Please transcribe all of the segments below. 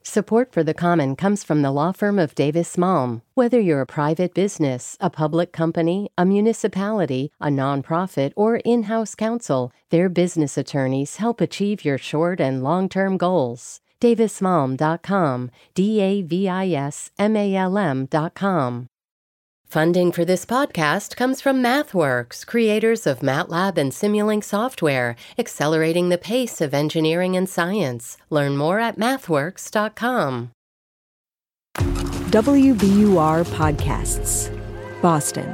Support for The Common comes from the law firm of Davis Malm. Whether you're a private business, a public company, a municipality, a nonprofit, or in-house counsel, their business attorneys help achieve your short and long-term goals. DavisMalm.com, DavisMalm.com. Funding for this podcast comes from MathWorks, creators of MATLAB and Simulink software, accelerating the pace of engineering and science. Learn more at mathworks.com. WBUR Podcasts, Boston.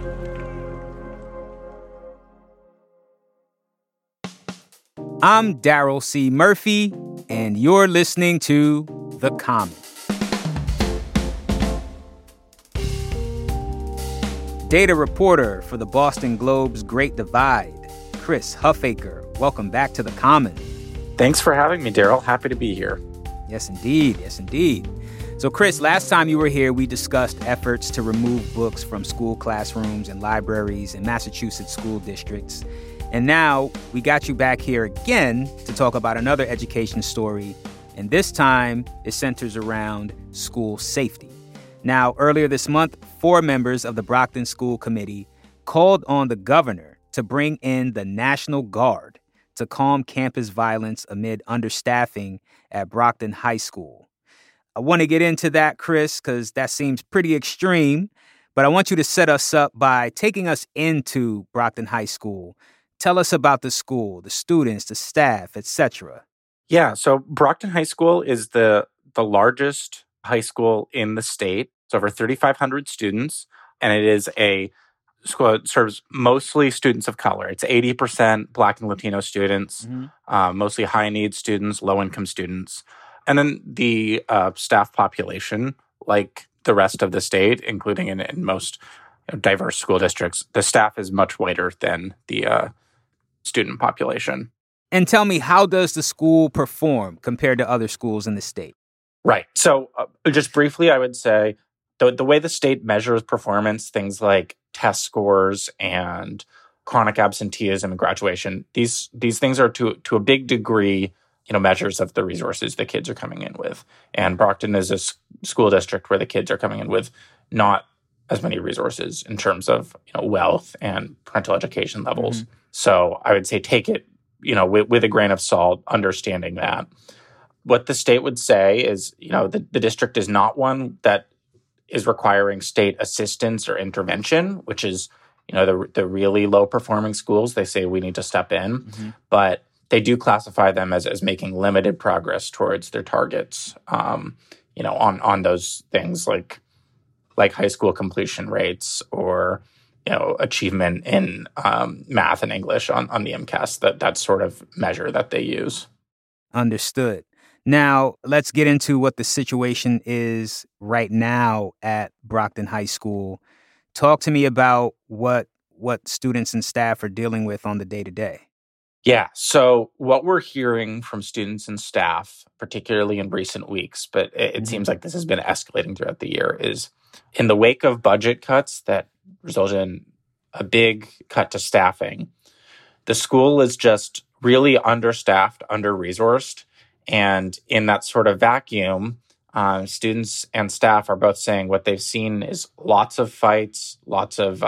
I'm Daryl C. Murphy, and you're listening to The Common. Data reporter for the Boston Globe's Great Divide, Chris Huffaker. Welcome back to The Common. Thanks for having me, Daryl. Happy to be here. Yes, indeed. Yes, indeed. So, Chris, last time you were here, we discussed efforts to remove books from school classrooms and libraries in Massachusetts school districts. And now we got you back here again to talk about another education story. And this time it centers around school safety. Now, earlier this month, 4 members of the Brockton School Committee called on the governor to bring in the National Guard to calm campus violence amid understaffing at Brockton High School. I want to get into that, Chris, because that seems pretty extreme, but I want you to set us up by taking us into Brockton High School. Tell us about the school, the students, the staff, etc. Yeah, so Brockton High School is the largest high school in the state. It's over 3,500 students, and it is a school that serves mostly students of color. It's 80% Black and Latino students, mostly high-need students, low-income students. And then the staff population, like the rest of the state, including in most diverse school districts, the staff is much whiter than the student population. And tell me, how does the school perform compared to other schools in the state? Right. So just briefly, I would say the way the state measures performance, things like test scores and chronic absenteeism and graduation, these things are to a big degree, measures of the resources the kids are coming in with. And Brockton is a school district where the kids are coming in with not as many resources in terms of wealth and parental education levels. Mm-hmm. So I would say take it with a grain of salt, understanding that. What the state would say is, the district is not one that is requiring state assistance or intervention, which is, the really low-performing schools. They say we need to step in. Mm-hmm. But they do classify them as making limited progress towards their targets, on those things like high school completion rates or, achievement in math and English on the MCAS, that sort of measure that they use. Understood. Now, let's get into what the situation is right now at Brockton High School. Talk to me about what students and staff are dealing with on the day-to-day. Yeah, so what we're hearing from students and staff, particularly in recent weeks, but it seems like this has been escalating throughout the year, is in the wake of budget cuts that resulted in a big cut to staffing, the school is just really understaffed, under-resourced. And in that sort of vacuum, students and staff are both saying what they've seen is lots of fights, lots of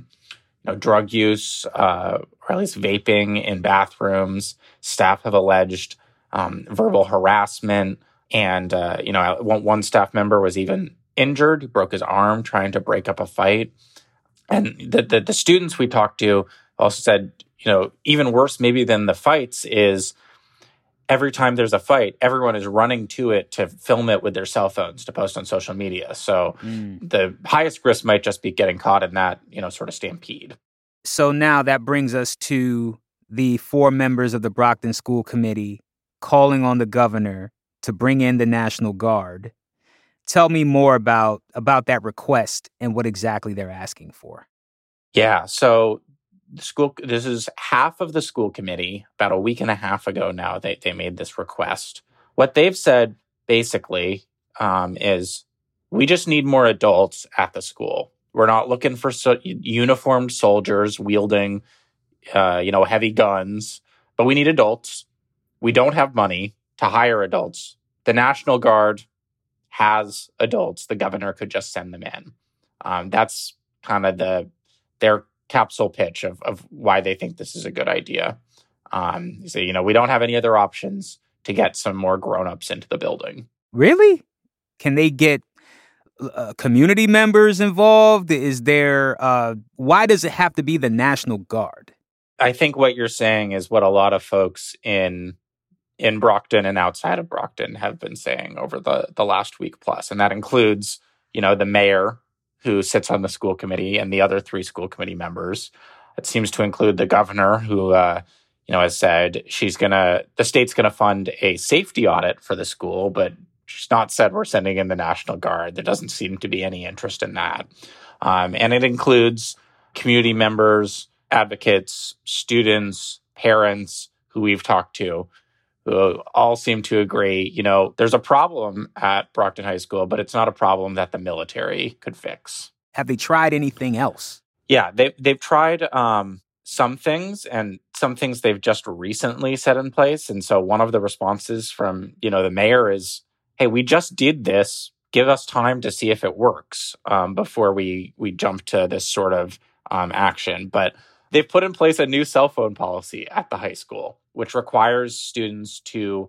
drug use, or at least vaping in bathrooms. Staff have alleged verbal harassment, and one staff member was even injured. He broke his arm trying to break up a fight. And the students we talked to also said, even worse maybe than the fights is every time there's a fight, everyone is running to it to film it with their cell phones to post on social media. So the highest risk might just be getting caught in that, sort of stampede. So now that brings us to the 4 members of the Brockton School Committee calling on the governor to bring in the National Guard. Tell me more about that request and what exactly they're asking for. Yeah, so this is half of the school committee. About a week and a half ago now, they made this request. What they've said, basically, is we just need more adults at the school. We're not looking for uniformed soldiers wielding, heavy guns, but we need adults. We don't have money to hire adults. the National Guard has adults. The governor could just send them in. That's kind of their capsule pitch of why they think this is a good idea. So, we don't have any other options to get some more grown-ups into the building. Really? Can they get community members involved? Is there, why does it have to be the National Guard? I think what you're saying is what a lot of folks in Brockton and outside of Brockton have been saying over the last week plus. And that includes, the mayor who sits on the school committee and the other 3 school committee members. It seems to include the governor who, has said the state's going to fund a safety audit for the school, but she's not said we're sending in the National Guard. There doesn't seem to be any interest in that. And it includes community members, advocates, students, parents who we've talked to, who all seem to agree, there's a problem at Brockton High School, but it's not a problem that the military could fix. Have they tried anything else? Yeah, they've tried some things, and some things they've just recently set in place. And so one of the responses from, the mayor is, hey, we just did this. Give us time to see if it works before we jump to this sort of action. But they've put in place a new cell phone policy at the high school, which requires students to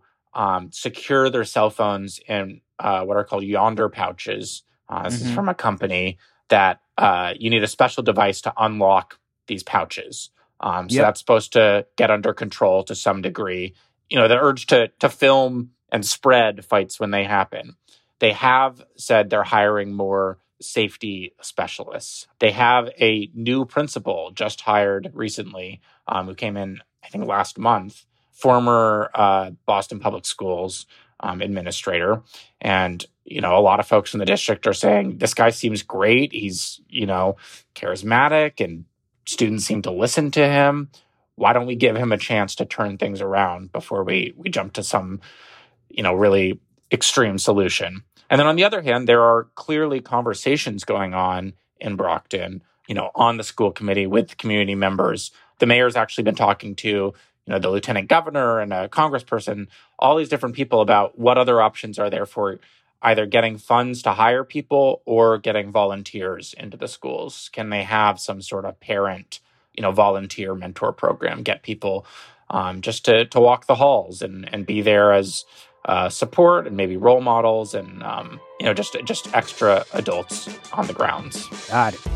secure their cell phones in what are called Yondr pouches. This is from a company that you need a special device to unlock these pouches. So that's supposed to get under control to some degree. The urge to film and spread fights when they happen. They have said they're hiring more safety specialists. They have a new principal just hired recently who came in, I think, last month, former Boston Public Schools administrator. And, a lot of folks in the district are saying, this guy seems great. He's, charismatic and students seem to listen to him. Why don't we give him a chance to turn things around before we jump to some, really extreme solution? And then on the other hand, there are clearly conversations going on in Brockton, on the school committee with community members. The mayor's actually been talking to, the lieutenant governor and a congressperson, all these different people about what other options are there for either getting funds to hire people or getting volunteers into the schools. Can they have some sort of parent, volunteer mentor program, get people just to walk the halls and be there as support and maybe role models and, just extra adults on the grounds. Got it.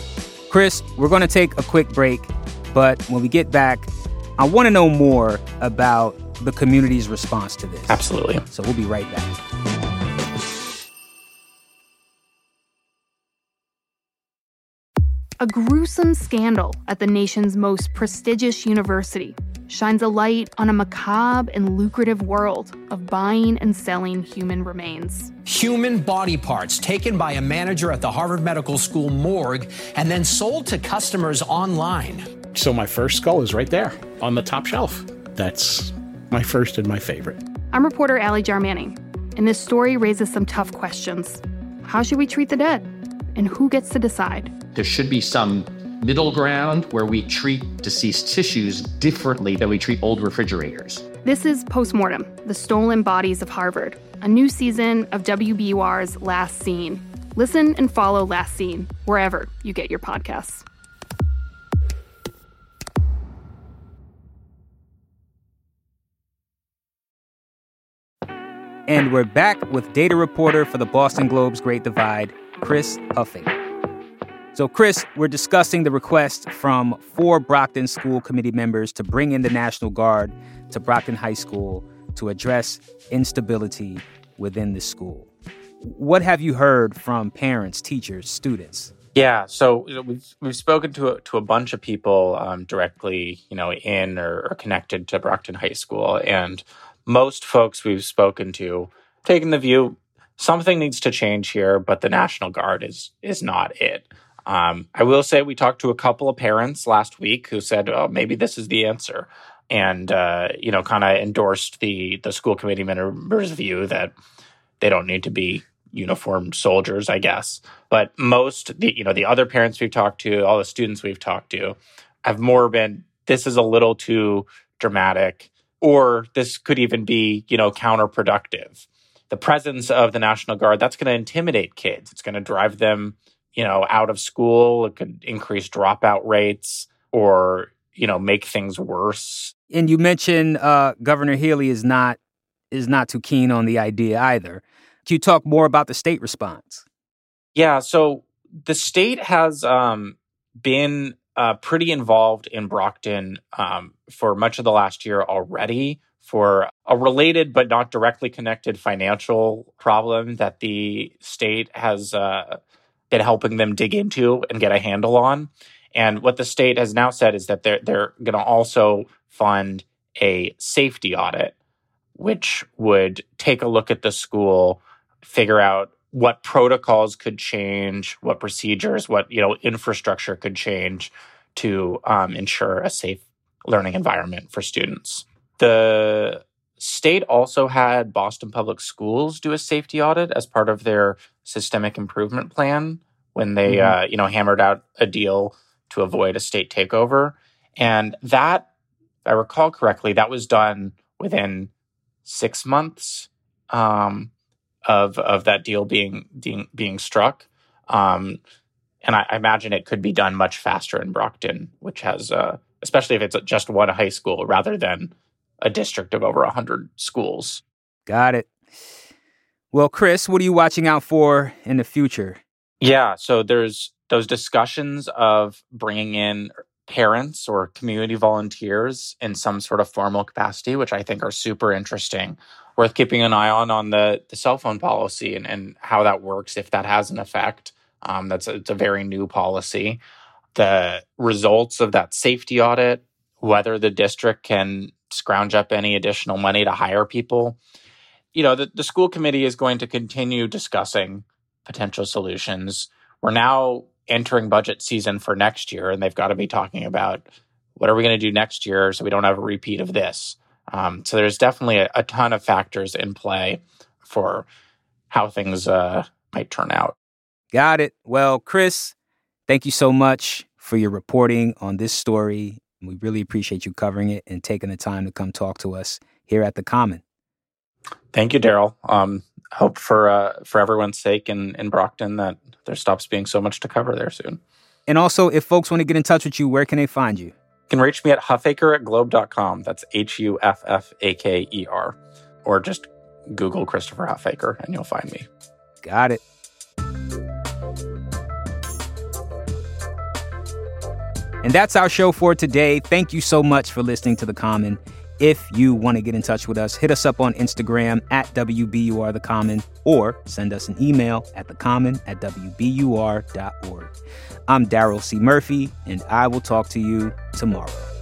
Chris, we're going to take a quick break, but when we get back, I want to know more about the community's response to this. Absolutely. So we'll be right back. A gruesome scandal at the nation's most prestigious university shines a light on a macabre and lucrative world of buying and selling human remains. Human body parts taken by a manager at the Harvard Medical School morgue and then sold to customers online. So my first skull is right there on the top shelf. That's my first and my favorite. I'm reporter Allie Jarmanning, and this story raises some tough questions. How should we treat the dead? And who gets to decide? There should be some middle ground where we treat deceased tissues differently than we treat old refrigerators. This is Postmortem, The Stolen Bodies of Harvard, a new season of WBUR's Last Scene. Listen and follow Last Scene wherever you get your podcasts. And we're back with data reporter for the Boston Globe's Great Divide, Chris Huffing. So, Chris, we're discussing the request from 4 Brockton School Committee members to bring in the National Guard to Brockton High School to address instability within the school. What have you heard from parents, teachers, students? Yeah, so we've spoken to a bunch of people directly, in or connected to Brockton High School, and most folks we've spoken to taking the view something needs to change here, but the National Guard is not it. I will say we talked to a couple of parents last week who said, oh, maybe this is the answer. And, kind of endorsed the school committee members' view that they don't need to be uniformed soldiers, I guess. But most, the other parents we've talked to, all the students we've talked to, have more been, this is a little too dramatic, or this could even be, counterproductive. the presence of the National Guard, that's going to intimidate kids. It's going to drive them, out of school. It could increase dropout rates or, make things worse. And you mentioned Governor Healey is not too keen on the idea either. Can you talk more about the state response? Yeah, so the state has been pretty involved in Brockton for much of the last year already for a related but not directly connected financial problem that the state has been helping them dig into and get a handle on. And what the state has now said is that they're going to also fund a safety audit, which would take a look at the school, figure out what protocols could change, what procedures, what infrastructure could change to ensure a safe learning environment for students. The state also had Boston Public Schools do a safety audit as part of their systemic improvement plan when they hammered out a deal to avoid a state takeover. And that, if I recall correctly, that was done within 6 months of that deal being struck. And I imagine it could be done much faster in Brockton, which has, especially if it's just one high school rather than a district of over 100 schools. Got it. Well, Chris, what are you watching out for in the future? Yeah, so there's those discussions of bringing in parents or community volunteers in some sort of formal capacity, which I think are super interesting. Worth keeping an eye on the cell phone policy and how that works, if that has an effect. It's a very new policy. The results of that safety audit, whether the district can scrounge up any additional money to hire people. The school committee is going to continue discussing potential solutions. We're now entering budget season for next year, and they've got to be talking about what are we going to do next year so we don't have a repeat of this. So there's definitely a ton of factors in play for how things might turn out. Got it. Well, Chris, thank you so much for your reporting on this story. We really appreciate you covering it and taking the time to come talk to us here at The Common. Thank you, Daryl. Hope for everyone's sake in Brockton that there stops being so much to cover there soon. And also, if folks want to get in touch with you, where can they find you? You can reach me at huffaker@globe.com. That's HUFFAKER. Or just Google Christopher Huffaker and you'll find me. Got it. And that's our show for today. Thank you so much for listening to The Common. If you want to get in touch with us, hit us up on Instagram at WBURTheCommon or send us an email at thecommon@WBUR.org. I'm Daryl C. Murphy, and I will talk to you tomorrow.